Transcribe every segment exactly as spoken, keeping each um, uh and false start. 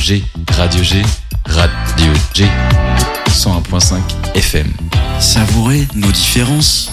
G, Radio G, Radio G, cent un virgule cinq F M. Savourez nos différences.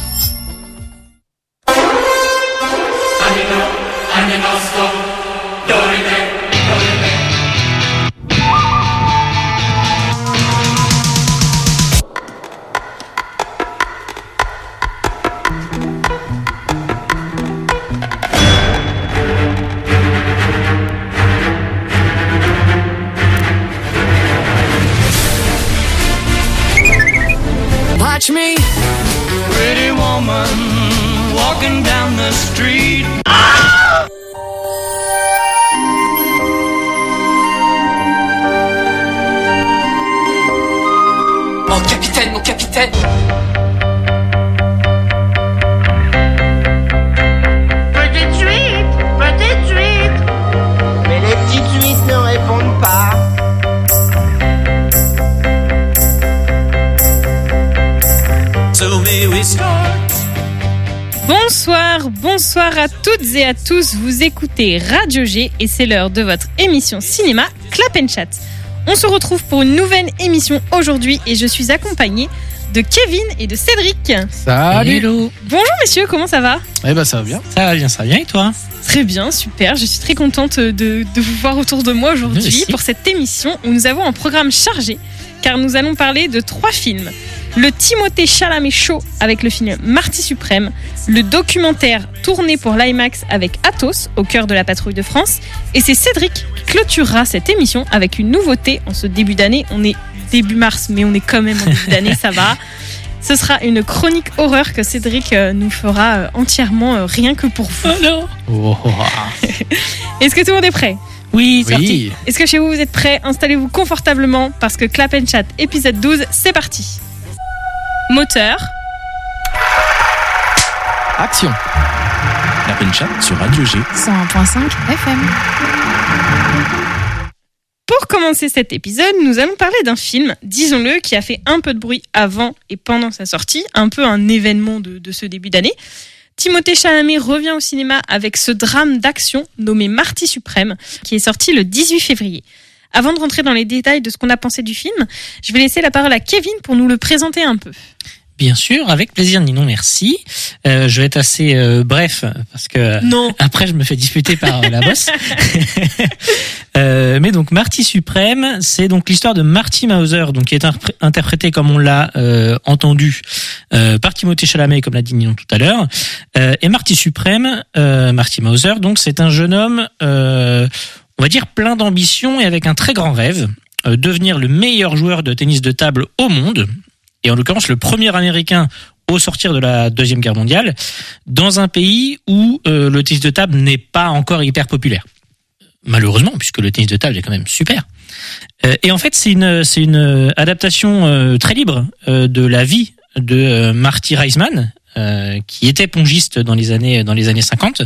Watch me, pretty woman, walking down the street. Ah! Mon capitaine, mon capitaine. Petite suite, petite suite. Mais les petites suites ne répondent pas. Bonsoir, bonsoir à toutes et à tous, vous écoutez Radio G et c'est l'heure de votre émission cinéma Clap and Chat. On se retrouve pour une nouvelle émission aujourd'hui et je suis accompagnée de Kevin et de Cédric. Salut. Hello. Bonjour messieurs, comment ça va ? Eh ben ça va bien. Ça va bien, ça va bien et toi ? Très bien, super, je suis très contente de, de vous voir autour de moi aujourd'hui pour cette émission où nous avons un programme chargé car nous allons parler de trois films. Le Timothée Chalamet Show avec le film Marty Suprême, le documentaire tourné pour l'IMAX avec Athos au cœur de la patrouille de France, et c'est Cédric qui clôturera cette émission avec une nouveauté en ce début d'année. On est début mars mais on est quand même en début d'année, ça va. Ce sera une chronique horreur que Cédric nous fera entièrement rien que pour vous. Oh non. Oh. Est-ce que tout le monde est prêt ? Oui, c'est parti. Est-ce que chez vous vous êtes prêts ? Installez-vous confortablement parce que Clap and Chat épisode douze, c'est parti. Moteur. Action. Clap and Chat sur Radio G. cent un virgule cinq F M. Pour commencer cet épisode, nous allons parler d'un film, disons-le, qui a fait un peu de bruit avant et pendant sa sortie, un peu un événement de, de ce début d'année. Timothée Chalamet revient au cinéma avec ce drame d'action nommé Marty Suprême, qui est sorti le dix-huit février. Avant de rentrer dans les détails de ce qu'on a pensé du film, je vais laisser la parole à Kevin pour nous le présenter un peu. Bien sûr, avec plaisir, Ninon, merci. Euh, je vais être assez euh, bref parce que non. Après je me fais disputer par euh, la bosse. euh, mais donc Marty Suprême, c'est donc l'histoire de Marty Mauser, donc qui est interpr- interprété comme on l'a euh, entendu euh, par Timothée Chalamet, comme l'a dit Ninon tout à l'heure. Euh, et Marty Suprême, euh, Marty Mauser, donc c'est un jeune homme, euh, on va dire plein d'ambition et avec un très grand rêve, euh, devenir le meilleur joueur de tennis de table au monde. Et en l'occurrence le premier américain au sortir de la Deuxième Guerre mondiale, dans un pays où euh, le tennis de table n'est pas encore hyper populaire. Malheureusement, puisque le tennis de table est quand même super. Euh, et en fait, c'est une, c'est une adaptation euh, très libre euh, de la vie de euh, Marty Reisman, euh, qui était pongiste dans les années, dans les années cinquante.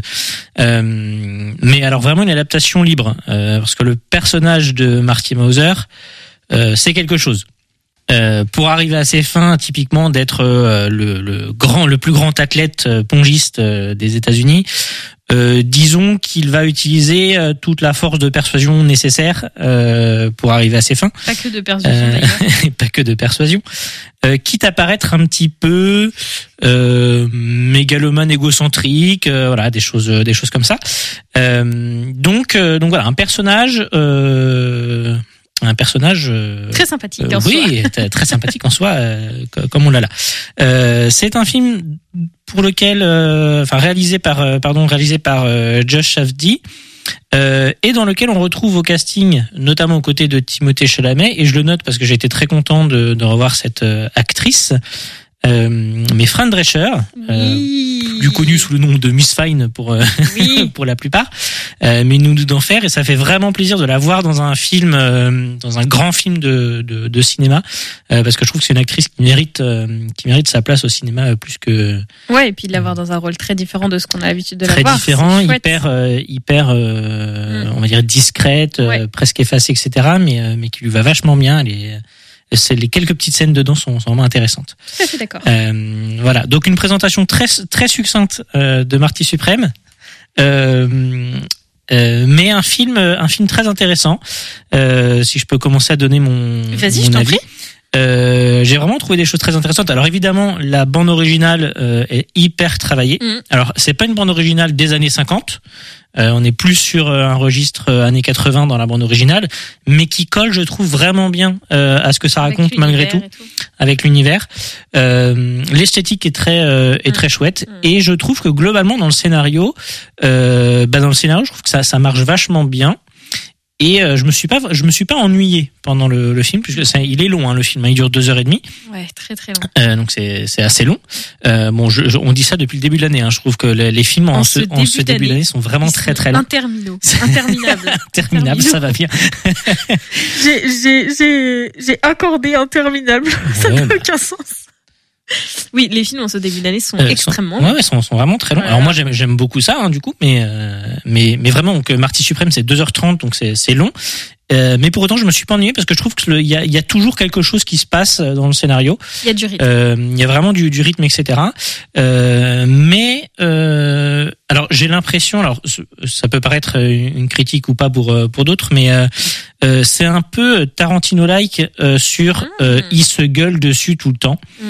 Euh, mais alors vraiment une adaptation libre, euh, parce que le personnage de Marty Mauser, euh, c'est quelque chose. Euh, pour arriver à ses fins, typiquement d'être euh, le, le grand, le plus grand athlète euh, pongiste euh, des États-Unis, euh, disons qu'il va utiliser euh, toute la force de persuasion nécessaire euh, pour arriver à ses fins. Pas que de persuasion euh, d'ailleurs. Pas que de persuasion. Euh, quitte à paraître un petit peu euh, mégalomane, égocentrique, euh, voilà, des choses, des choses comme ça. Euh, donc, euh, donc voilà, un personnage. Euh, Un personnage euh, très sympathique en euh, oui, soi. très sympathique en soi, euh, comme on l'a là. Euh, c'est un film pour lequel, euh, enfin réalisé par, euh, pardon, réalisé par euh, Josh Safdie, euh, et dans lequel on retrouve au casting, notamment aux côtés de Timothée Chalamet, et je le note parce que j'ai été très content de, de revoir cette euh, actrice. Euh, mais Fran Drescher, oui. euh, plus connue sous le nom de Miss Fine pour euh, oui. pour la plupart, euh, mais nous nous d'en faire, et ça fait vraiment plaisir de la voir dans un film, euh, dans un grand film de de, de cinéma, euh, parce que je trouve que c'est une actrice qui mérite euh, qui mérite sa place au cinéma euh, plus que. Ouais, et puis de l'avoir dans un rôle très différent de ce qu'on a l'habitude de la très voir. Très différent, hyper euh, hyper, euh, mm. on va dire discrète, ouais. euh, presque effacée, et cetera. Mais euh, mais qui lui va vachement bien. Elle est C'est les quelques petites scènes dedans sont, sont vraiment intéressantes. Tout à fait d'accord. Euh, voilà, donc une présentation très très succincte euh, de Marty Suprême. Euh, Euh, mais un film, un film très intéressant. Euh, si je peux commencer à donner mon, Vas-y, mon je t'en avis. prie. Euh, j'ai vraiment trouvé des choses très intéressantes. Alors évidemment, la bande originale euh, est hyper travaillée. Mm. Alors c'est pas une bande originale des années cinquante. Euh, on est plus sur euh, un registre euh, années quatre-vingts dans la bande originale, mais qui colle, je trouve, vraiment bien euh, à ce que ça Avec raconte malgré tout, l'univers et tout. avec l'univers. Euh, l'esthétique est très euh, est Mm. très chouette, Mm. et je trouve que globalement dans le scénario, euh, bah dans le scénario, je trouve que ça ça marche vachement bien. Et euh, je me suis pas, je me suis pas ennuyé pendant le, le film, puisque ça, il est long, hein, le film, hein, il dure deux heures et demie, Ouais, très très long. euh, donc c'est c'est assez long. Euh, bon, je, je- on dit ça depuis le début de l'année. Hein, je trouve que les, les films en, En ce, ce en ce début début d'année, d'année sont vraiment Ils très sont très longs, Interminaux. Interminables. terminables. Ça va bien. J'ai, j'ai, j'ai, j'ai accordé interminable. Ça Ouais, n'a bah. aucun sens. Oui, les films en ce début d'année sont Euh, extrêmement sont, ouais, ouais, sont, sont vraiment très longs. Voilà. Alors moi j'aime j'aime beaucoup ça, hein, du coup, mais euh, mais mais vraiment donc Marty Suprême c'est deux heures trente, donc c'est c'est long. Euh, mais pour autant je me suis pas ennuyé parce que je trouve que le- il y a il y a toujours quelque chose qui se passe dans le scénario. Il y a du rythme. Euh, Il y a vraiment du, du rythme, et cetera. Euh, mais euh, alors j'ai l'impression, alors ce- ça peut paraître une critique ou pas pour euh, pour d'autres, mais euh, euh, c'est un peu Tarantino-like euh, sur euh, il se gueule dessus tout le temps. Mm.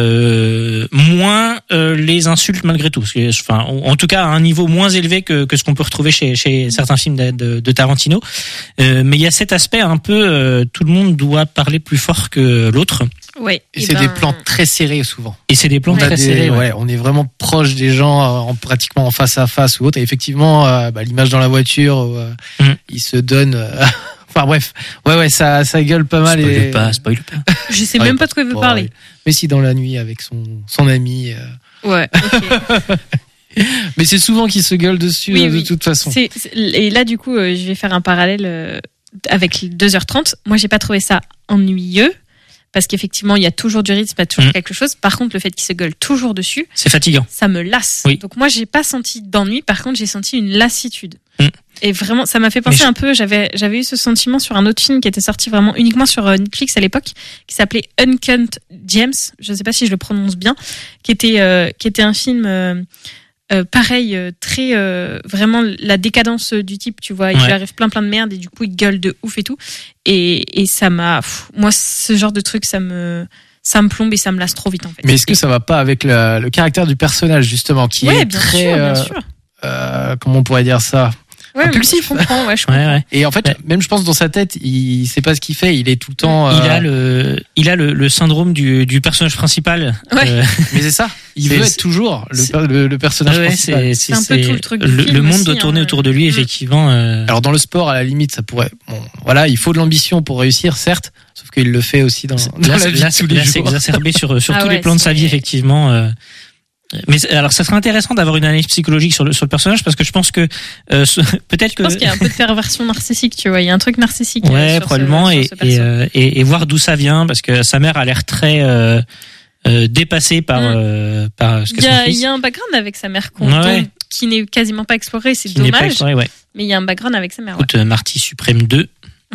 Euh, moins euh, les insultes malgré tout, parce que, enfin, en en tout cas à un niveau moins élevé que, que ce qu'on peut retrouver chez, chez certains films de, de, de Tarantino. Euh, mais il y a cet aspect un peu, euh, tout le monde doit parler plus fort que l'autre. Ouais. Et Et c'est ben, des plans très serrés souvent. Et c'est des plans On a très des- serrés. Ouais. ouais, on est vraiment proche des gens, euh, en pratiquement en face à face ou autre. Et effectivement, euh, bah, l'image dans la voiture, où, euh, Mm. il se donne. euh, enfin bref, ouais, ouais, ça, ça gueule pas mal. Spoil et... pas, spoil pas. Je sais Ouais, même pas de quoi il veut Bon, parler. ouais. Mais si dans la nuit avec son son ami. euh, Ouais. ok. Mais c'est souvent qu'il se gueule dessus Oui, euh, de oui. toute façon. C'est, c'est- et là, du coup, euh, je vais faire un parallèle euh, avec les deux heures trente. Moi, j'ai pas trouvé ça ennuyeux. Parce qu'effectivement, il y a toujours du rythme, il y a toujours Mm. quelque chose. Par contre, le fait qu'il se gueule toujours dessus, C'est fatigant. ça me lasse. Oui. Donc moi, j'ai pas senti d'ennui. Par contre, j'ai senti une lassitude. Mm. Et vraiment, ça m'a fait penser Mais je- un peu. J'avais, j'avais eu ce sentiment sur un autre film qui était sorti vraiment uniquement sur euh, Netflix à l'époque, qui s'appelait Uncut Gems. Je sais pas si je le prononce bien, qui était, euh, qui était un film. Euh, euh, pareil, euh, très euh, vraiment la décadence du type, tu vois, il Ouais. lui arrive plein plein de merde et du coup il gueule de ouf et tout. Et, et ça m'a, pff, moi ce genre de truc, ça me, ça me plombe et ça me lasse trop vite en fait. Mais est-ce que Et- ça va pas avec le, le caractère du personnage justement, qui ouais, est bien très, sûr, bien euh, sûr. euh, comment on pourrait dire ça, Ouais, impulsif. Je comprends, ouais, je comprends. Ouais, ouais. Et en fait, Ouais. même je pense dans sa tête, il sait pas ce qu'il fait. Il est tout le temps. Il euh, a le, il a le, le syndrome du, du personnage principal. Ouais. Euh, Mais c'est ça. Il C'est- veut c'est- être toujours le, c'est- per- le, le personnage ouais, principal. c'est, C'est un peu tout le truc du le, film le monde aussi, doit tourner hein. autour de lui, Mm. effectivement. euh, Alors dans le sport, à la limite, ça pourrait. Bon, voilà, il faut de l'ambition pour réussir, certes. Sauf qu'il le fait aussi dans, dans là, la vie là, de tous les là, c'est jours. exacerbé sur, sur Ah tous ouais, les plans de sa c'est- vie, effectivement. euh. Mais c'est- alors, ça serait intéressant d'avoir une analyse psychologique sur le, sur le personnage, parce que je pense que euh, ce- peut-être Je que pense qu'il y a un peu de perversion narcissique, tu vois. Il y a un truc narcissique. euh, ouais, sur ce- probablement, sur et, ce perso. et, euh, et, et voir d'où ça vient, parce que sa mère a l'air très euh, euh, dépassée par Mm. euh, par ce Il qu'est y, son a, il fils, y a un background avec sa mère qu'on- Ouais, ouais. dont- qui n'est quasiment pas exploré, c'est qui n'est pas dommage. exploré, ouais. Mais il y a un background avec sa mère. Ouais. Écoute, euh, Marty Suprême deux.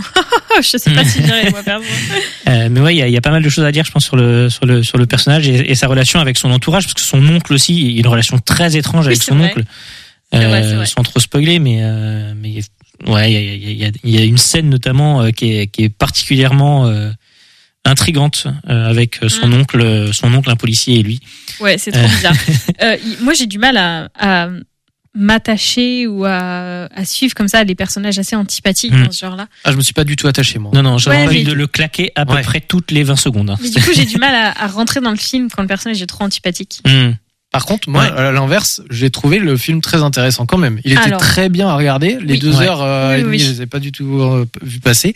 Oh, je sais pas si je dirais moi perso. Euh, mais ouais, il y a, il y a pas mal de choses à dire, je pense, sur le sur le sur le personnage et, et sa relation avec son entourage, parce que son oncle aussi, il y a une relation très étrange Oui, avec c'est son vrai. oncle. C'est vrai, c'est vrai. Sans trop spoiler, mais euh, mais ouais, il y a, il y, a, il y a une scène notamment euh, qui est qui est particulièrement euh, intrigante euh, avec son Mm. oncle, son oncle un policier et lui. Ouais, c'est trop bizarre. Euh, il- moi, j'ai du mal à, à m'attacher ou à, à suivre comme ça les personnages assez antipathiques Mm. dans ce genre-là. Ah, je me suis pas du tout attaché moi. Non, non, j'ai Ouais, envie mais- de le claquer à peu Ouais. près toutes les vingt secondes. hein. Mais du coup, j'ai du mal à, à rentrer dans le film quand le personnage est trop antipathique. Mm. Par contre, moi, Ouais. à l'inverse, j'ai trouvé le film très intéressant quand même. Il était Alors. très bien à regarder. Les Oui. deux Ouais. heures euh, Oui, et demie, oui. je les ai pas du tout euh, vu passer.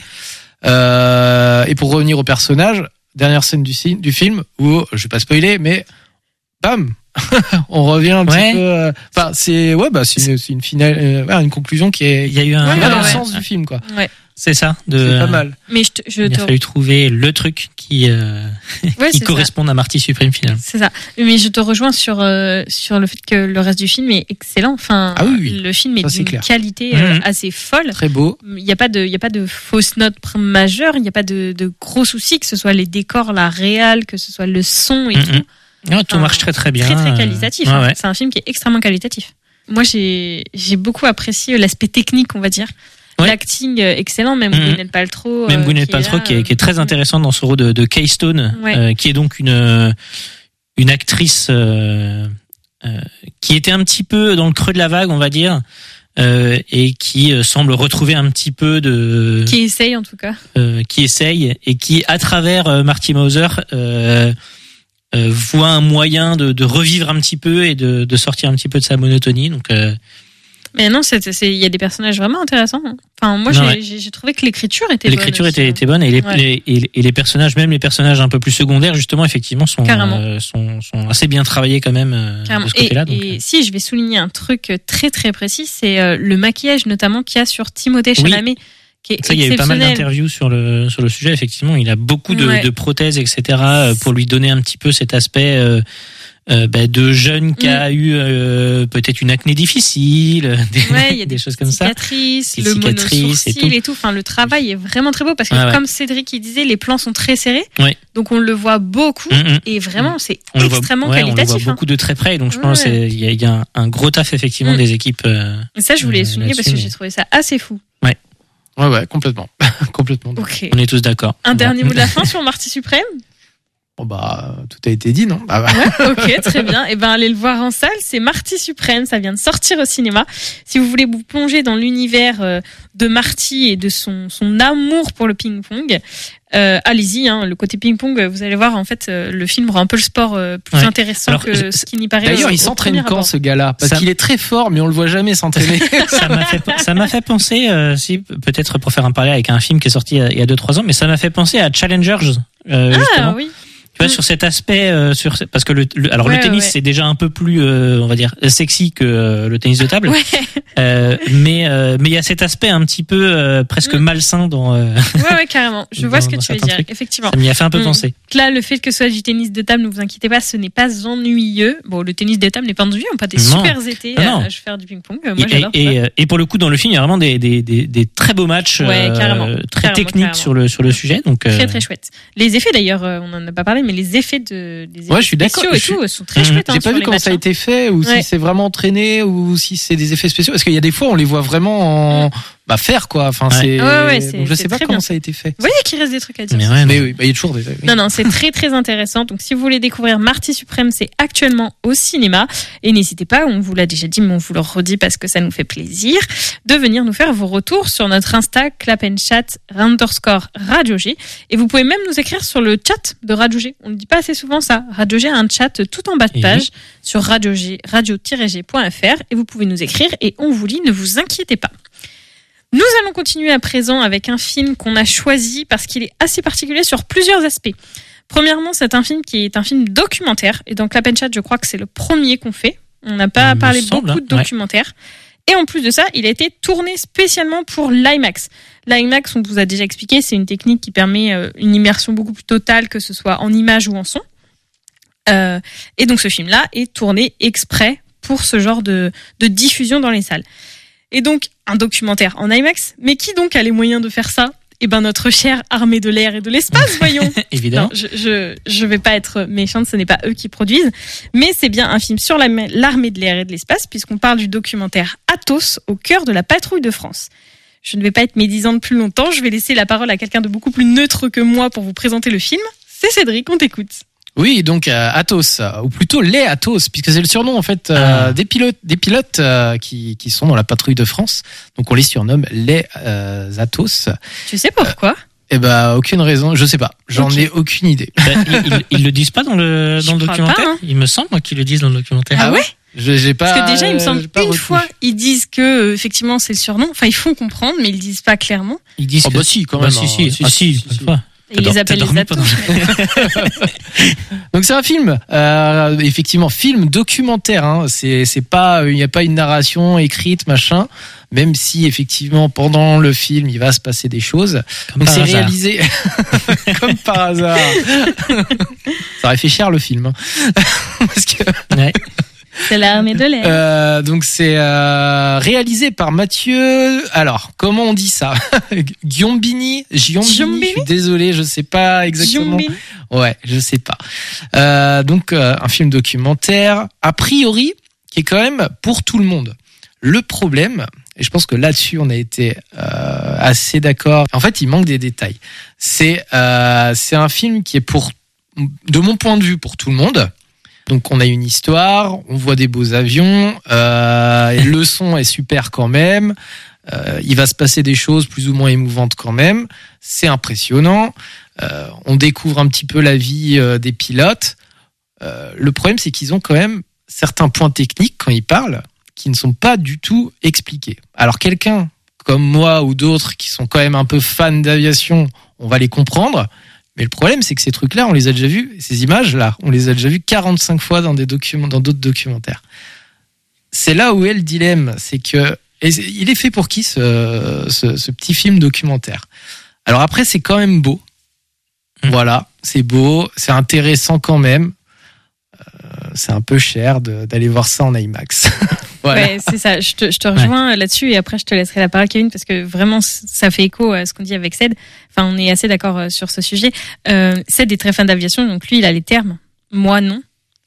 Euh, et pour revenir au personnage, dernière scène du, ci- du film où, je vais pas spoiler, mais bam, on revient un Ouais. petit peu. euh, Enfin, c'est ouais, bah c'est une, c'est une finale, euh, ouais, une conclusion qui est Il y a eu un, Ouais, qui va dans ouais, le ouais. sens du film, quoi. Ouais, c'est ça, de, C'est pas mal. mais je te, je Il te... a fallu trouver le truc qui euh, Ouais, qui c'est ça. corresponde à Marty Supreme finalement. C'est ça. Mais je te rejoins sur euh, sur le fait que le reste du film est excellent. Enfin, Ah oui, oui. le film est Ça, c'est d'une clair. qualité euh, Mhm. assez folle. Très beau. Il n'y a pas de, il y a pas de fausses notes majeures. Il n'y a pas de, de gros soucis, que ce soit les décors, la réal, que ce soit le son et Mhm. tout. Ouais, tout Enfin, marche très très bien. Très très euh, qualitatif. ouais, hein. ouais. C'est un film qui est extrêmement qualitatif. moi j'ai j'ai beaucoup apprécié l'aspect technique, on va dire. Ouais. L'acting euh, excellent, même Mhm. Gwyneth Paltrow. Même euh, Gwyneth qui est Paltrow là, qui est, qui est très euh, intéressante dans ce rôle de, de Kay Stone, Ouais. euh, qui est donc une euh, une actrice euh, euh, qui était un petit peu dans le creux de la vague, on va dire, euh, et qui euh, semble retrouver un petit peu de Qui essaye en tout cas. euh, qui essaye et qui, à travers euh, Marty Mauser, euh, euh, voit un moyen de, de revivre un petit peu et de, de sortir un petit peu de sa monotonie. Donc, euh, Mais non, c'est c'est il y a des personnages vraiment intéressants. hein. Enfin, moi Non, j'ai ouais. j'ai j'ai trouvé que l'écriture était l'écriture bonne était, aussi, était bonne et les, Ouais. les, et, et les personnages, même les personnages un peu plus secondaires, justement, effectivement, sont, Carrément. euh, sont, sont assez bien travaillés quand même euh, Carrément. de ce Et, côté-là. Donc, et si je vais souligner un truc très très précis, c'est euh, le maquillage notamment qu'il y a sur Timothée Oui. Chalamet, qui est ça, il y a eu pas mal exceptionnel. d'interviews sur le sur le sujet. Effectivement, il a beaucoup de, Ouais. de prothèses, et cetera, pour lui donner un petit peu cet aspect euh, euh, bah, de jeune qui a eu euh, peut-être une acné difficile, des, Ouais, il y a des des choses comme ça. cicatrices, Des le cicatrices monosourcil et tout. et tout. Enfin, le travail est vraiment très beau parce que Ah ouais. comme Cédric il disait, les plans sont très serrés. Ouais. Donc on le voit beaucoup Mm, mm. et vraiment c'est On le voit, extrêmement ouais, on le voit qualitatif. hein. beaucoup de très près. Donc je Ouais, pense ouais. qu'il y a, il y a un, un gros taf effectivement Mm. des équipes. euh, Et ça, je voulais Euh, souligner parce là-dessus, que mais- j'ai trouvé ça assez fou. Ouais, ouais, complètement. complètement. Ok. on est tous d'accord. Un Bon. dernier mot de la fin sur Marty Suprême. Bon, bah, tout a été dit, non? Ah, bah. Ouais, ok, très bien. Et ben, allez le voir en salle. C'est Marty Suprême. Ça vient de sortir au cinéma. Si vous voulez vous plonger dans l'univers euh, de Marty et de son, son amour pour le ping-pong, euh, allez-y. Hein, le côté ping-pong, vous allez voir, en fait, euh, le film rend un peu le sport euh, plus Ouais. intéressant Alors, que je- ce qui n'y paraît. D'ailleurs, au- il au s'entraîne premier quand, abord. ce gars-là? Parce Ça- qu'il est très fort, mais on le voit jamais s'entraîner. ça m'a fait ça m'a fait penser euh, si peut-être pour faire un parallèle avec un film qui est sorti il y a deux trois ans, mais ça m'a fait penser à Challengers. Euh, Ah justement. oui. Tu vois, Mm. sur cet aspect, euh, sur parce que le, le- alors Ouais, le tennis ouais. c'est déjà un peu plus, euh, on va dire, sexy que euh, le tennis de table, Ouais, euh, mais euh, mais il y a cet aspect un petit peu euh, presque Mm. malsain dans. Euh, ouais, ouais, carrément. Je vois Dans- ce que dans tu veux certains dire. trucs. Effectivement. ça m'y a fait un peu Mm. penser. Là, le fait que ce soit du tennis de table, ne vous inquiétez pas, ce n'est pas ennuyeux. Bon, le tennis de table n'est pas ennuyeux, on pas des Non. super étés Ah à, non. à faire du ping-pong. Euh, Moi, Et, j'adore et, ça. et, et pour le coup, dans le film, il y a vraiment des des des, des très beaux matchs, Ouais, carrément. très Carrément, techniques carrément. sur le sur le sujet. Donc euh, Très très chouette. Les effets d'ailleurs, euh, on en a pas parlé, mais les effets de, les effets Ouais, je suis d'accord. spéciaux et Je suis- tout euh, sont très Mhm. chouettes. hein, J'ai pas sur vu les comment matchs, ça a hein. été fait, ou Ouais. si c'est vraiment entraîné, ou si c'est des effets spéciaux. Parce qu'il y a des fois, on les voit vraiment en, bah, faire, quoi. Enfin, Ouais. c'est, Ouais, ouais, c'est- donc je c'est sais pas très comment bien. ça a été fait. Vous voyez qu'il reste des trucs à dire. mais ouais, Mais non. oui, bah, il y a toujours des, oui. Non, non, c'est très très intéressant. Donc si vous voulez découvrir Marty Suprême, c'est actuellement au cinéma. Et n'hésitez pas, on vous l'a déjà dit, mais on vous le redit parce que ça nous fait plaisir, de venir nous faire vos retours sur notre Insta, clap and chat, underscore Radio G. Et vous pouvez même nous écrire sur le chat de Radio G. On ne dit pas assez souvent ça. Radio G a un chat tout en bas de Et page sur radio G, radio-g point f r et vous pouvez nous écrire et on vous lit, ne vous inquiétez pas. Nous allons continuer à présent avec un film qu'on a choisi parce qu'il est assez particulier sur plusieurs aspects. Premièrement, c'est un film qui est un film documentaire. Et dans Clap and Chat, je crois que c'est le premier qu'on fait. On n'a pas Il me parlé semble, beaucoup de hein, ouais. documentaires. Et en plus de ça, il a été tourné spécialement pour l'IMAX. L'IMAX, on vous a déjà expliqué, c'est une technique qui permet euh, une immersion beaucoup plus totale, que ce soit en image ou en son. Euh, et donc ce film-là est tourné exprès pour ce genre de, de diffusion dans les salles. Et donc un documentaire en IMAX, mais qui donc a les moyens de faire ça ? Eh ben notre chère armée de l'air et de l'espace, voyons. Évidemment. Non, je, je, je vais pas être méchante, ce n'est pas eux qui produisent, mais c'est bien un film sur la- l'armée de l'air et de l'espace, puisqu'on parle du documentaire Athos, au cœur de la patrouille de France. Je ne vais pas être médisante plus longtemps, je vais laisser la parole à quelqu'un de beaucoup plus neutre que moi pour vous présenter le film. C'est Cédric, on t'écoute. Oui, donc euh, Athos, euh, ou plutôt les Athos, puisque c'est le surnom en fait euh, Ah. des pilotes, des pilotes euh, qui qui sont dans la patrouille de France. Donc on les surnomme les euh, Athos. Tu sais pourquoi ? Eh ben aucune raison, je sais pas, j'en Ok. ai aucune idée. Bah, ils, ils- ils le disent pas dans le Je dans le crois documentaire. pas, hein. Il me semble moi, qu'ils le disent dans le documentaire. Ah ouais Je j'ai pas. Parce que déjà, il me semble j'ai pas une retenu. fois, ils disent que euh, effectivement c'est le surnom. Enfin, ils font comprendre, mais ils disent pas clairement. Ils disent Oh que bah si, quand bah même, si hein. si Si, ah, si, si, si, une si. fois. Ils T'as les dor- appellent t'as les dormi Athos. pendant- Donc c'est un film, euh, effectivement film documentaire. Hein. C'est c'est pas, il n'y a pas une narration écrite machin. Même si effectivement pendant le film il va se passer des choses. Comme Donc par c'est hasard. réalisé comme par hasard. Ça aurait fait cher le film. Hein. Parce que Ouais. C'est l'armée de l'air. euh, donc c'est euh, réalisé par Mathieu. Alors comment on dit ça? Giombini, Giombini. Giombini Je suis désolé, je sais pas exactement. Giombini. Ouais, je sais pas. Euh, donc euh, un film documentaire, a priori, qui est quand même pour tout le monde. Le problème, et je pense que là-dessus on a été euh, assez d'accord. En fait, il manque des détails. C'est euh, c'est un film qui est pour, de mon point de vue, pour tout le monde. Donc on a une histoire, on voit des beaux avions, euh, le son est super quand même. Euh, il va se passer des choses plus ou moins émouvantes quand même. C'est impressionnant. Euh, on découvre un petit peu la vie euh, des pilotes. Euh, le problème, c'est qu'ils ont quand même certains points techniques quand ils parlent qui ne sont pas du tout expliqués. Alors quelqu'un comme moi ou d'autres qui sont quand même un peu fans d'aviation, on va les comprendre. Mais le problème, c'est que ces trucs-là, on les a déjà vus, ces images-là, on les a déjà vues quarante-cinq fois dans des documents, dans d'autres documentaires. C'est là où est le dilemme, c'est que, et il est fait pour qui ce, ce, ce petit film documentaire? Alors après, c'est quand même beau. Mmh. Voilà, c'est beau, c'est intéressant quand même. Euh, c'est un peu cher de, d'aller voir ça en IMAX. Voilà. Ouais, c'est ça. Je te, je te rejoins ouais. là-dessus et après je te laisserai la parole, Kevin, parce que vraiment ça fait écho à ce qu'on dit avec Ced. Enfin, on est assez d'accord sur ce sujet. Euh, Ced est très fan d'aviation, donc lui il a les termes, moi non.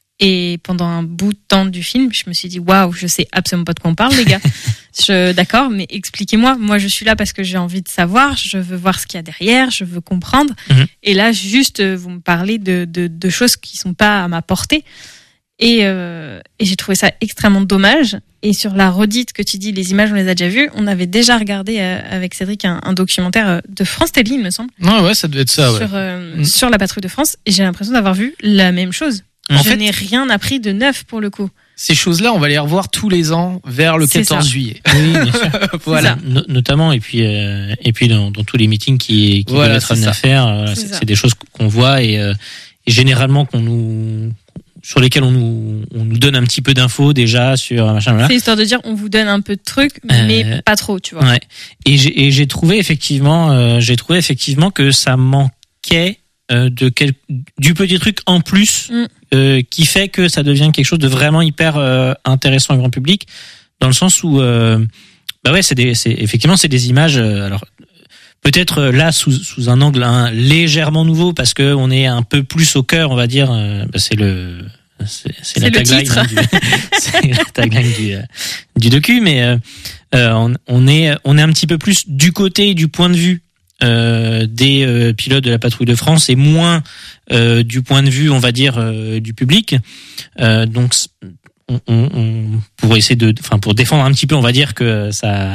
Et pendant un bout de temps du film, je me suis dit waouh, je sais absolument pas de quoi on parle, les gars. je, d'accord, mais expliquez-moi. Moi, je suis là parce que j'ai envie de savoir. Je veux voir ce qu'il y a derrière. Je veux comprendre. Mm-hmm. Et là, juste vous me parlez de, de, de choses qui sont pas à ma portée. Et, euh, et j'ai trouvé ça extrêmement dommage. Et sur la redite que tu dis, les images, on les a déjà vues. On avait déjà regardé euh, avec Cédric un, un documentaire de France Télé, il me semble. Non, ouais, ça devait être ça, ouais. Sur, euh, mmh. sur la patrouille de France. Et j'ai l'impression d'avoir vu la même chose. En Je fait, n'ai rien appris de neuf pour le coup. Ces choses-là, on va les revoir tous les ans vers le c'est quatorze ça. Juillet. Oui, bien sûr. Voilà. No- notamment, et puis, euh, et puis dans, dans tous les meetings qui, qui voilà, doivent être amenés à faire, euh, c'est, c'est, c'est des choses qu'on voit et, euh, et généralement qu'on nous, sur lesquelles on nous, on nous donne un petit peu d'infos déjà sur machin là. C'est histoire de dire on vous donne un peu de trucs, mais euh, pas trop, tu vois. Ouais. Et j'ai, et j'ai trouvé effectivement, euh, j'ai trouvé effectivement que ça manquait euh, de quel, du petit truc en plus mm. euh, qui fait que ça devient quelque chose de vraiment hyper euh, intéressant au grand public, dans le sens où, euh, bah ouais, c'est des, c'est effectivement c'est des images. Euh, alors. Peut-être là sous sous un angle hein, légèrement nouveau parce que on est un peu plus au cœur, on va dire. Euh, bah c'est le c'est, c'est, c'est la tagline hein, du, c'est la tagline du du docu, mais euh, on, on est on est un petit peu plus du côté du point de vue euh, des euh, pilotes de la patrouille de France et moins euh, du point de vue, on va dire, euh, du public. Euh, donc On, on, on, pour essayer de, enfin pour défendre un petit peu, on va dire que ça,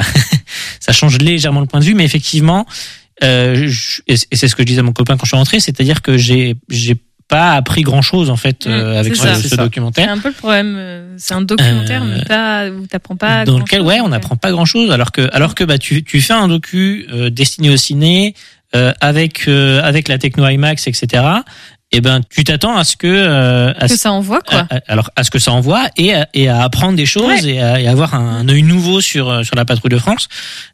ça change légèrement le point de vue, mais effectivement, euh, je, et c'est ce que je disais à mon copain quand je suis rentré, c'est-à-dire que j'ai, j'ai pas appris grand-chose en fait euh, mmh, avec ce, ce documentaire. C'est un peu le problème, c'est un documentaire, euh, mais pas où t'apprends pas. Dans lequel, ouais, on n'apprend pas grand-chose, alors que, alors que bah tu, tu fais un docu euh, destiné au ciné euh, avec euh, avec la techno IMAX, et cetera. Eh ben, tu t'attends à ce que euh, à que ça envoie quoi. À, alors à ce que ça envoie et à, et à apprendre des choses ouais. et, à, et à avoir un, un œil nouveau sur sur la patrouille de France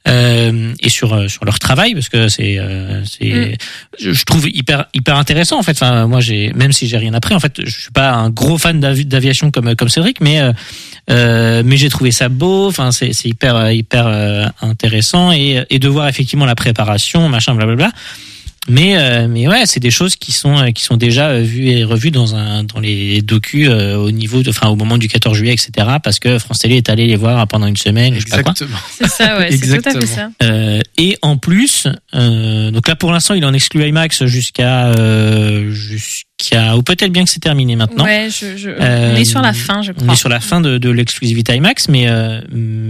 euh, et sur sur leur travail parce que c'est euh, c'est mm. je, je trouve hyper hyper intéressant en fait. Enfin moi j'ai même si j'ai rien appris en fait, je suis pas un gros fan d'avi, d'aviation comme comme Cédric, mais euh, euh, mais j'ai trouvé ça beau. Enfin c'est c'est hyper hyper euh, intéressant et et de voir effectivement la préparation machin blablabla. Mais euh, mais ouais, c'est des choses qui sont qui sont déjà vues et revues dans un dans les docus euh, au niveau de, enfin au moment du quatorze juillet, et cetera. Parce que France Télé est allé les voir pendant une semaine. Exactement. Je sais pas quoi. C'est ça, ouais, c'est tout à fait ça. Euh, et en plus, euh, donc là pour l'instant, il en exclut IMAX jusqu'à euh, jusqu'à ou peut-être bien que c'est terminé maintenant. Ouais, je, je euh, on est sur la fin, je crois. On est sur la fin de, de l'exclusivité IMAX, mais euh,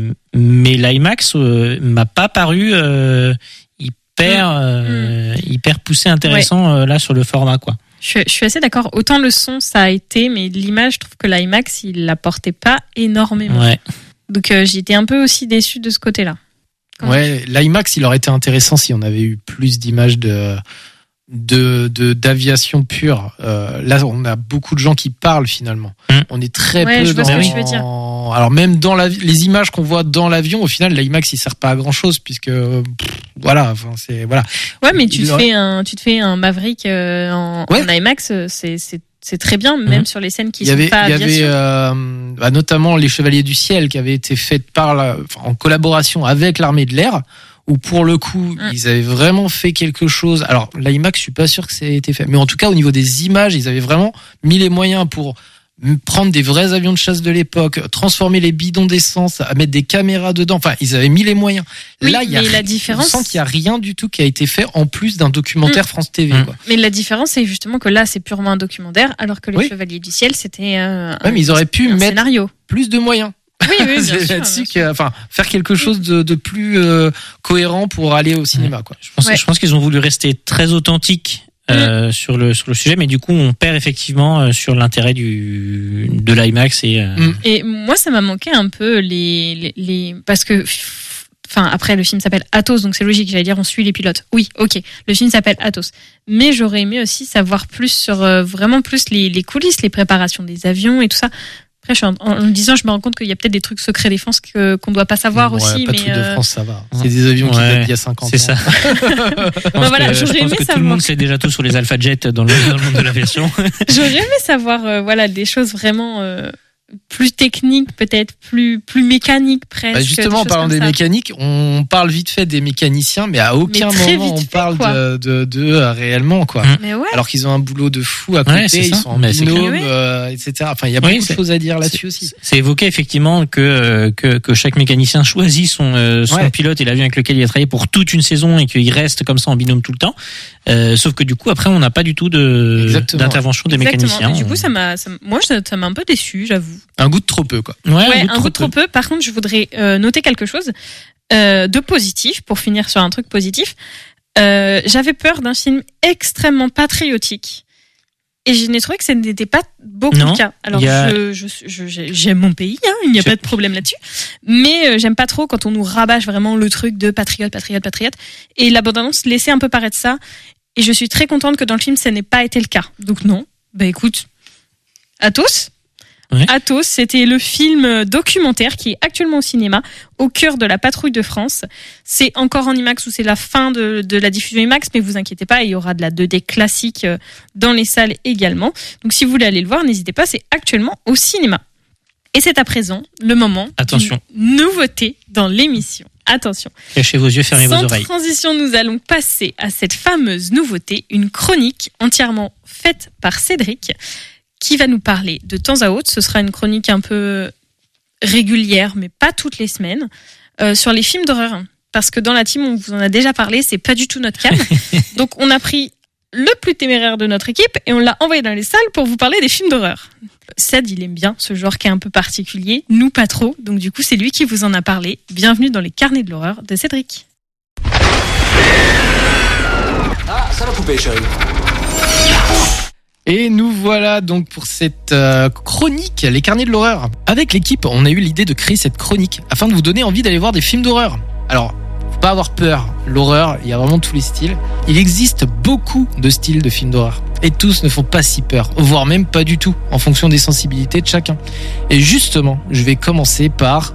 mais l'IMAX euh, m'a pas paru euh, hyper euh, mmh. hyper poussé intéressant ouais. euh, là sur le format quoi. Je, je suis assez d'accord, autant le son ça a été, mais l'image je trouve que l'IMAX il l'apportait pas énormément. Ouais. Donc euh, j'ai été un peu aussi déçu de ce côté-là. Quand ouais, l'IMAX il aurait été intéressant si on avait eu plus d'images de de, de d'aviation pure. Euh, là on a beaucoup de gens qui parlent finalement. Mmh. On est très ouais, peu je vois dans ce que tu veux dire. Alors même dans la, les images qu'on voit dans l'avion, au final, l'IMAX il sert pas à grand chose puisque pff, voilà, enfin c'est voilà. Ouais, mais tu te fais un, tu te fais un Maverick euh, en, ouais. en IMAX, c'est c'est c'est très bien, même mmh. sur les scènes qui sont avait, pas aviation. Il y avait euh, bah, notamment les Chevaliers du Ciel qui avaient été faites par la, enfin, en collaboration avec l'armée de l'air. Où pour le coup, mmh. ils avaient vraiment fait quelque chose. Alors l'IMAX, je suis pas sûr que ça ait été fait, mais en tout cas au niveau des images, ils avaient vraiment mis les moyens pour prendre des vrais avions de chasse de l'époque, transformer les bidons d'essence, à mettre des caméras dedans. Enfin, ils avaient mis les moyens. Oui, Là, il y a, mais la différence- on sent qu'il y a rien du tout qui a été fait en plus d'un documentaire Mm. France T V. Mm. Quoi. Mais la différence, c'est justement que là, c'est purement un documentaire, alors que Les Oui. Chevaliers du Ciel, c'était euh, Ouais, mais ils auraient pu un mettre scénario. plus de moyens. Oui, oui, bien C'est sûr. là-dessus bien sûr. que, enfin, faire quelque chose de, de plus euh, cohérent pour aller au cinéma. Quoi. Je pense, Ouais. je pense qu'ils ont voulu rester très authentiques euh, sur le sur le sujet, mais du coup, on perd effectivement euh, sur l'intérêt du de l'IMAX et. euh, Mm. Et moi, ça m'a manqué un peu les, les, les- parce que, enfin, après, le film s'appelle Athos, donc c'est logique. J'allais dire, on suit les pilotes. Oui, ok. Le film s'appelle Athos, mais j'aurais aimé aussi savoir plus sur euh, vraiment plus les, les coulisses, les préparations des avions et tout ça. Après, je suis en, en le disant, je me rends compte qu'il y a peut-être des trucs secrets défense que qu'on doit pas savoir Ouais, aussi, pas mais tout de euh, France, ça va. C'est des avions qui Ouais. datent d'il y a cinquante C'est ans. ça. Je pense voilà, que, je j'aurais pense aimé que tout le savoir. monde sait déjà tout sur les Alpha Jet dans le, dans le monde de l'aviation. j'aurais aimé savoir, euh, voilà, des choses vraiment euh, plus techniques, peut-être plus plus mécaniques presque. Bah justement, des en choses parlant comme des ça. mécaniques, on parle vite fait des mécaniciens, mais à aucun Mais très moment vite on fait, parle quoi. de, de, de euh, réellement, quoi. Mm. Mais ouais. Alors qu'ils ont un boulot de fou à côté, Ouais, c'est ils ça. sont en Mais c'est binôme, clair. euh, et cetera. Enfin, il y a Oui, beaucoup de c'est- choses à dire là-dessus aussi. C'est évoqué effectivement que, euh, que que chaque mécanicien choisit son euh, son Ouais. pilote et l'avion avec lequel il a travaillé pour toute une saison et qu'il reste comme ça en binôme tout le temps. Euh, sauf que du coup après on n'a pas du tout de Exactement. d'intervention des Exactement. mécaniciens. Et du coup, ça m'a, ça m- moi, ça ça m'a un peu déçu, j'avoue. Un goût de trop peu, quoi. ouais, Ouais, goût un goût de trop peu. Par contre, je voudrais euh, noter quelque chose euh, de positif pour finir sur un truc positif. Euh, j'avais peur d'un film extrêmement patriotique. Et je n'ai trouvé que ce n'était pas beaucoup Non, le cas. Alors, il y a- je, je, je- j'ai- j'aime mon pays, hein, il n'y a Je- pas de problème là-dessus. Mais euh, j'aime pas trop quand on nous rabâche vraiment le truc de patriote, patriote, patriote. Et la bande-annonce laissait un peu paraître ça. Et je suis très contente que dans le film, ça n'ait pas été le cas. Donc non, bah écoute, Athos. Ouais. Athos, c'était le film documentaire qui est actuellement au cinéma, au cœur de la patrouille de France. C'est encore en IMAX ou c'est la fin de, de la diffusion IMAX, mais vous inquiétez pas, il y aura de la deux D classique euh, dans les salles également. Donc si vous voulez aller le voir, n'hésitez pas, c'est actuellement au cinéma. Et c'est à présent le moment Attention. d'une nouveauté dans l'émission. Attention. Cachez vos yeux, fermez Sans vos oreilles. transition, nous allons passer à cette fameuse nouveauté, une chronique entièrement faite par Cédric, qui va nous parler de temps à autre. Ce sera une chronique un peu régulière, mais pas toutes les semaines, euh, sur les films d'horreur. Parce que dans la team, on vous en a déjà parlé, c'est pas du tout notre cam. Donc on a pris le plus téméraire de notre équipe et on l'a envoyé dans les salles pour vous parler des films d'horreur. Ced, il aime bien ce genre qui est un peu particulier, nous pas trop, donc du coup c'est lui qui vous en a parlé. Bienvenue dans les carnets de l'horreur de Cédric. Ah, ça la poupée, chérie. Et nous voilà donc pour cette euh, chronique, les carnets de l'horreur. Avec l'équipe, on a eu l'idée de créer cette chronique afin de vous donner envie d'aller voir des films d'horreur. Alors, faut pas avoir peur. L'horreur, il y a vraiment tous les styles. Il existe beaucoup de styles de films d'horreur. Et tous ne font pas si peur, voire même pas du tout, en fonction des sensibilités de chacun. Et justement, je vais commencer par...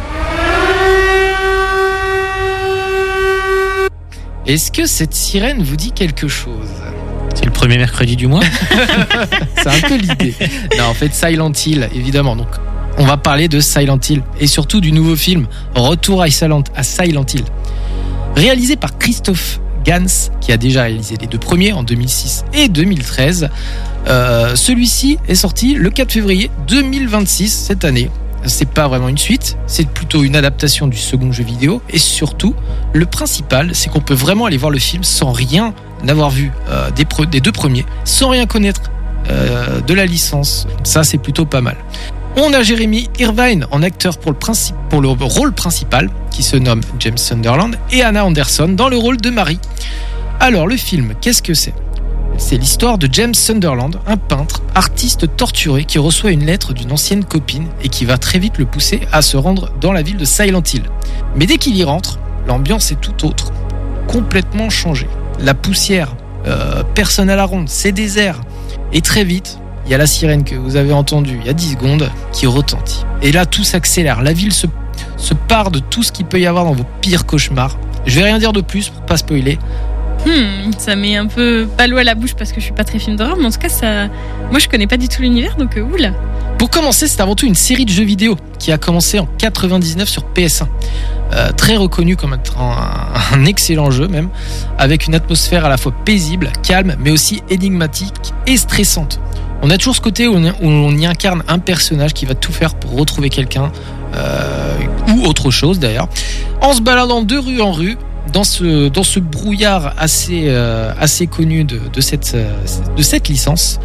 Est-ce que cette sirène vous dit quelque chose ? C'est le premier mercredi du mois. C'est un peu l'idée. Non, en fait, Silent Hill, évidemment. Donc, on va parler de Silent Hill et surtout du nouveau film Retour à Silent, à Silent Hill, réalisé par Christophe Gans, qui a déjà réalisé les deux premiers en deux mille six et deux mille treize. Euh, celui-ci est sorti le quatre février deux mille vingt-six cette année. C'est pas vraiment une suite, c'est plutôt une adaptation du second jeu vidéo. Et surtout, le principal, c'est qu'on peut vraiment aller voir le film sans rien n'avoir vu euh, des, pre- des deux premiers, sans rien connaître euh, de la licence. Ça, c'est plutôt pas mal. On a Jeremy Irvine en acteur pour le, principe, pour le rôle principal, qui se nomme James Sunderland, et Anna Anderson dans le rôle de Marie. Alors, le film, qu'est-ce que c'est ? C'est l'histoire de James Sunderland, un peintre, artiste torturé qui reçoit une lettre d'une ancienne copine et qui va très vite le pousser à se rendre dans la ville de Silent Hill. Mais dès qu'il y rentre, l'ambiance est tout autre, complètement changée. La poussière, euh, personne à la ronde, c'est désert. Et très vite, il y a la sirène que vous avez entendue il y a dix secondes qui retentit. Et là, tout s'accélère. La ville se, se part de tout ce qu'il peut y avoir dans vos pires cauchemars. Je vais rien dire de plus pour pas spoiler. Hmm, ça met un peu pas l'eau à la bouche parce que je suis pas très film d'horreur, mais en tout cas, ça, moi je connais pas du tout l'univers, donc euh, oula. Pour commencer, c'est avant tout une série de jeux vidéo qui a commencé en quatre-vingt-dix-neuf sur P S un. Euh, très reconnu comme étant un, un excellent jeu même, avec une atmosphère à la fois paisible, calme, mais aussi énigmatique et stressante. On a toujours ce côté où on, où on y incarne un personnage qui va tout faire pour retrouver quelqu'un, euh, ou autre chose d'ailleurs, en se baladant de rue en rue, dans ce, dans ce brouillard assez, euh, assez connu de, de, cette, de cette licence,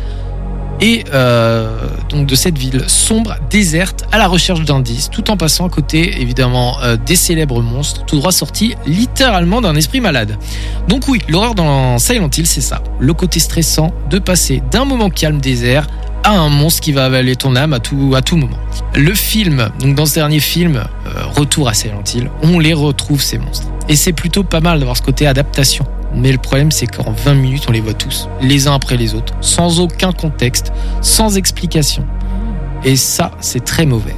et euh, donc de cette ville sombre, déserte, à la recherche d'indices, tout en passant à côté évidemment euh, des célèbres monstres, tout droit sortis littéralement d'un esprit malade. Donc oui, l'horreur dans Silent Hill, c'est ça, le côté stressant de passer d'un moment calme désert à un monstre qui va avaler ton âme à tout, à tout moment. Le film, donc dans ce dernier film, euh, Retour à Silent Hill, on les retrouve ces monstres. Et c'est plutôt pas mal d'avoir ce côté adaptation. Mais le problème, c'est qu'en vingt minutes, on les voit tous, les uns après les autres, sans aucun contexte, sans explication. Et ça, c'est très mauvais.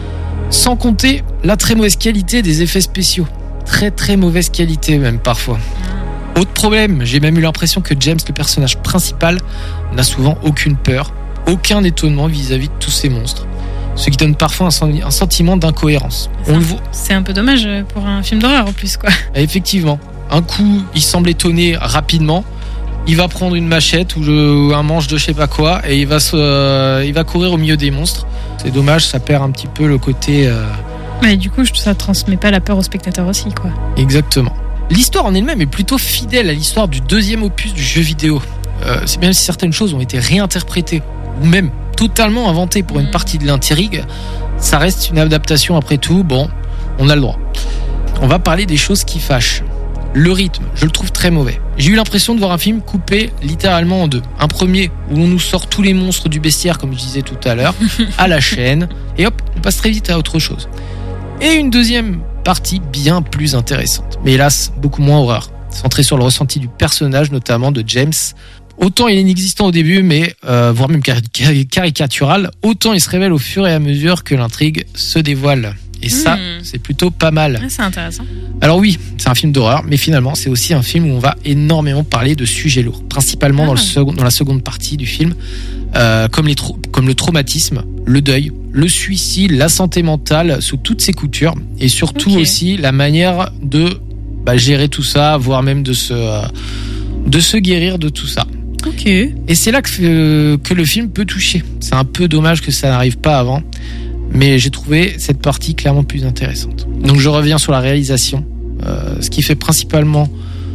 Sans compter la très mauvaise qualité des effets spéciaux. Très très mauvaise qualité même parfois. Autre problème, j'ai même eu l'impression que James, le personnage principal, n'a souvent aucune peur, aucun étonnement vis-à-vis de tous ces monstres. Ce qui donne parfois un sentiment d'incohérence. On le voit. C'est un peu dommage pour un film d'horreur en plus, quoi. Effectivement. Un coup, il semble étonner rapidement. Il va prendre une machette ou le, un manche de je sais pas quoi et il va, se, euh, il va courir au milieu des monstres. C'est dommage, ça perd un petit peu le côté... Euh... Mais du coup, ça transmet pas la peur au spectateur aussi, quoi. Exactement. L'histoire en elle-même est plutôt fidèle à l'histoire du deuxième opus du jeu vidéo. Euh, c'est bien si certaines choses ont été réinterprétées ou même totalement inventées pour une partie de l'intrigue, ça reste une adaptation après tout. Bon, on a le droit. On va parler des choses qui fâchent. Le rythme, je le trouve très mauvais. J'ai eu l'impression de voir un film coupé littéralement en deux. Un premier où on nous sort tous les monstres du bestiaire, comme je disais tout à l'heure, à la chaîne, et hop, on passe très vite à autre chose. Et une deuxième partie bien plus intéressante, mais hélas, beaucoup moins horreur, centrée sur le ressenti du personnage, notamment de James. Autant il est inexistant au début, mais euh, voire même cari- caricatural, autant il se révèle au fur et à mesure que l'intrigue se dévoile. Et ça, mmh. c'est plutôt pas mal. Ouais, c'est intéressant. Alors oui, c'est un film d'horreur, mais finalement, c'est aussi un film où on va énormément parler de sujets lourds, principalement ah. dans, le second, dans la seconde partie du film, euh, comme, les tra- comme le traumatisme, le deuil, le suicide, la santé mentale sous toutes ses coutures, et surtout okay. aussi la manière de bah, gérer tout ça, voire même de se, euh, de se guérir de tout ça. Ok. Et c'est là que, euh, que le film peut toucher. C'est un peu dommage que ça n'arrive pas avant. Mais j'ai trouvé cette partie clairement plus intéressante. Donc je reviens sur la réalisation. Euh, ce qui fait principalement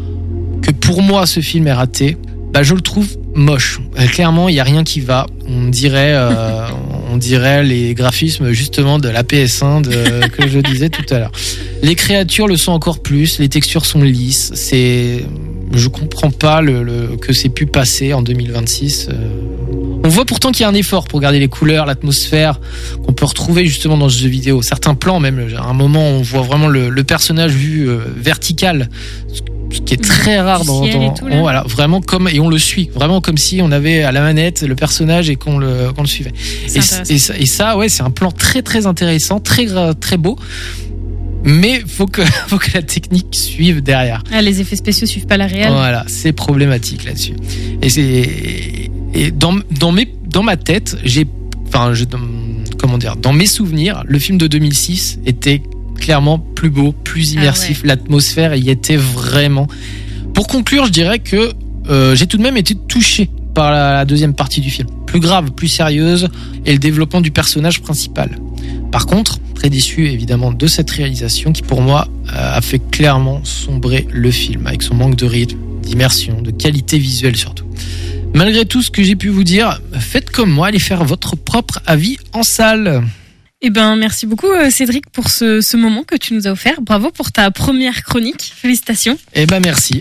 que pour moi ce film est raté, bah, je le trouve moche. Euh, clairement, il n'y a rien qui va. On dirait, euh, on dirait les graphismes justement de la P S un de, que je disais tout à l'heure. Les créatures le sont encore plus, les textures sont lisses. C'est, je comprends pas le, le, que c'est pu passer en deux mille vingt-six. Euh, On voit pourtant qu'il y a un effort pour garder les couleurs, l'atmosphère qu'on peut retrouver justement dans ce jeu vidéo. Certains plans, même à un moment, on voit vraiment le, le personnage vu euh, vertical, ce qui est très rare dans, dans tout, on, voilà, vraiment comme et on le suit, vraiment comme si on avait à la manette le personnage et qu'on le qu'on le suivait. Et, et, ça, et ça, ouais, c'est un plan très très intéressant, très très beau. Mais faut que faut que la technique suive derrière. Ah, les effets spéciaux suivent pas la réelle. Voilà, c'est problématique là-dessus. Et c'est et dans dans mes dans ma tête, j'ai enfin je comment dire, dans mes souvenirs, le film de deux mille six était clairement plus beau, plus immersif, ah ouais. L'atmosphère y était vraiment. Pour conclure, je dirais que euh, j'ai tout de même été touché par la, la deuxième partie du film, plus grave, plus sérieuse, et le développement du personnage principal. Par contre, très déçu évidemment de cette réalisation qui pour moi a fait clairement sombrer le film avec son manque de rythme, d'immersion, de qualité visuelle surtout. Malgré tout ce que j'ai pu vous dire, faites comme moi, allez faire votre propre avis en salle. Eh ben, merci beaucoup Cédric pour ce, ce moment que tu nous as offert. Bravo pour ta première chronique. Félicitations. Eh ben, merci.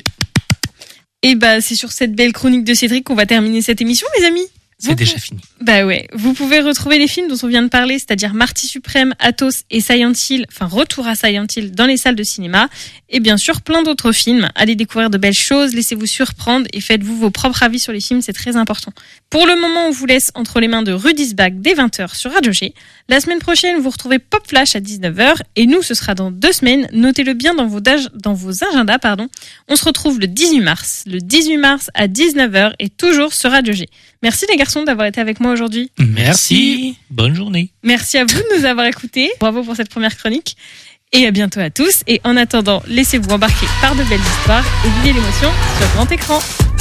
Et bah, c'est sur cette belle chronique de Cédric qu'on va terminer cette émission, les amis. C'est vous déjà pou- fini. Bah ouais. Vous pouvez retrouver les films dont on vient de parler, c'est-à-dire Marty Suprême, Athos et Silent Hill, enfin Retour à Silent Hill dans les salles de cinéma. Et bien sûr, plein d'autres films. Allez découvrir de belles choses, laissez-vous surprendre et faites-vous vos propres avis sur les films, c'est très important. Pour le moment, on vous laisse entre les mains de Rudisbach dès vingt heures sur Radio G. La semaine prochaine, vous retrouvez Pop Flash à dix-neuf heures et nous, ce sera dans deux semaines. Notez-le bien dans vos, dage- dans vos agendas, pardon. On se retrouve le dix-huit mars. Le dix-huit mars à dix-neuf heures et toujours sur Radio G. Merci les garçons d'avoir été avec moi aujourd'hui. Merci. Bonne journée. Merci à vous de nous avoir écoutés. Bravo pour cette première chronique. Et à bientôt à tous. Et en attendant, laissez-vous embarquer par de belles histoires et vivez l'émotion sur grand écran.